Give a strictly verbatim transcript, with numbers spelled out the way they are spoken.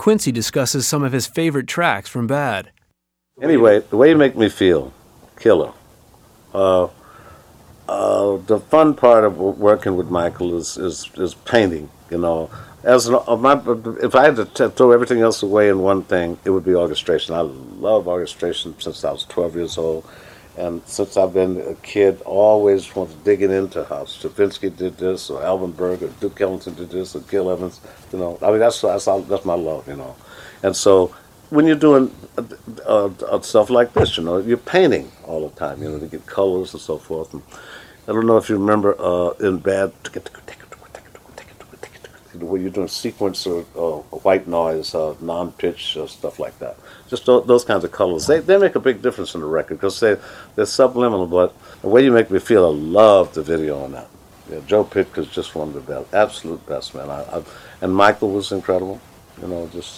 Quincy discusses some of his favorite tracks from Bad. Anyway, The Way You Make Me Feel, killer. Uh, uh, the fun part of working with Michael is, is, is painting, you know. As an, uh, my, if I had to t- throw everything else away in one thing, it would be orchestration. I love orchestration since I was twelve years old. And since I've been a kid, always wanted digging into how Stravinsky did this, or Alvin Berg, or Duke Ellington did this, or Gil Evans. You know, I mean that's that's all, that's my love, you know. And so when you're doing uh, uh, uh, stuff like this, you know, you're painting all the time, you know, to get colors and so forth. And I don't know if you remember uh, in Bad, where you're doing sequence or uh, white noise, uh, non-pitch, uh, stuff like that. Just th- those kinds of colors. They they make a big difference in the record because they, they're subliminal, but The Way You Make Me Feel, I love the video on that. Yeah, Joe Pitka's just one of the best, absolute best, man. I, I, and Michael was incredible, you know, just